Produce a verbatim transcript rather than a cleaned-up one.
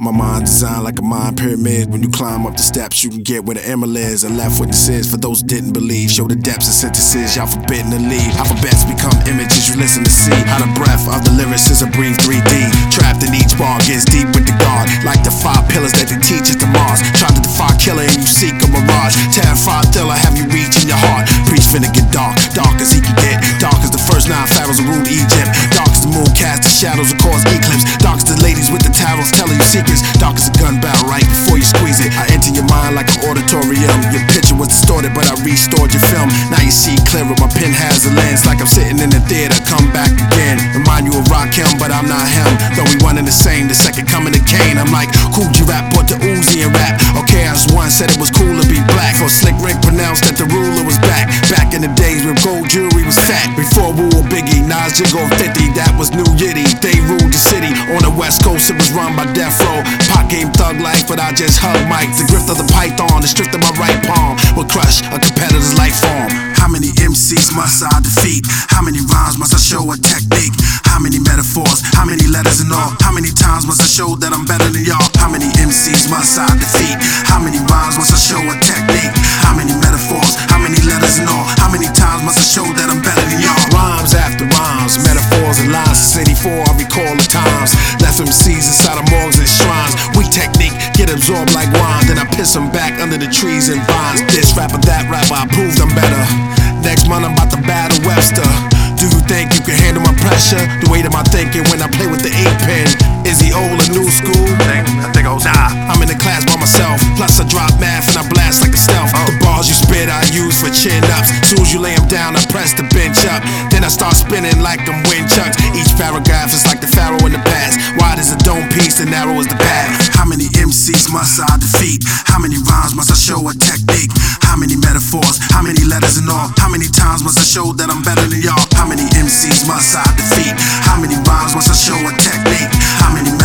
My mind designed like a mind pyramid. When you climb up the steps, you can get where the emerald is. And left witnesses for those who didn't believe. Show the depths of sentences, y'all forbidden to leave. Alphabets become images you listen to see. How the breath of the lyricist breathe three D. Trapped in each bar, gets deep with the God. Like the five pillars that they teach us to Mars. Try to defy killer and you seek a mirage. Terrified thriller, have you reach in your heart. Preach finna get dark, dark as he can get. Dark as the first nine pharaohs who ruled Egypt. Dark as the moon cast the shadows and cause eclipse. Dark as the ladies with the tarots telling you secrets. Dark as a gun barrel right before you squeeze it. I enter your mind like an auditorium. Your picture was distorted but I restored your film. Now you see clearer, my pen has a lens. Like I'm sitting in the theater, come back again. Remind you of Rakim but I'm not him. Though we one and the same, the second coming of Cain. I'm like, cool G rap, brought the Uzi and rap. Okay, I just once said it was cool to be black. For Slick Rick pronounced that the ruler was back. Back in the days when gold jewelry was fat. Before we were Biggie, Nas, Jiggo, fifty, that was New Yiddy. They ruled the city. On the west coast it was run by Death Row. Pop game thug life, but I just hug Mike. The grift of the python, the strict of my right palm will crush a competitor's life form. How many M Cs must I defeat? How many rhymes must I show a technique? How many metaphors? How many letters and all? How many times must I show that I'm better than y'all? How many M Cs must I defeat? How many rhymes must I show a technique? How many metaphors? How many letters and all? How many times must I show that I'm better than y'all? Rhymes after rhymes, metaphors and lines. Since eighty-four I recall the times. Left M Cs inside of morgues and shrines. Weak technique, get absorbed like wine. Then I piss them back under the trees and vines. This rapper, that rapper, I proved I'm better. Next month I'm about to battle Webster. Do you think you can handle my pressure? The weight of my thinking when I play with the ink pen. Is he old or new school? I think old. Nah, I'm in the class by myself. Plus I drop math and I blast like a stealth. Oh. The bars you spit I use for chin ups. Soon as you lay them down I press the bench up. Then I start spinning like I'm wind chucks. Each paragraph is like the pharaoh in the past. Wide as a dome piece and narrow as the path. How many M Cs must I defeat? How many rhymes must I show a technique? How many metaphors? How many letters and all? How many times must I show that I'm better than y'all? How many M Cs must I defeat? How many rhymes must I show a technique? How many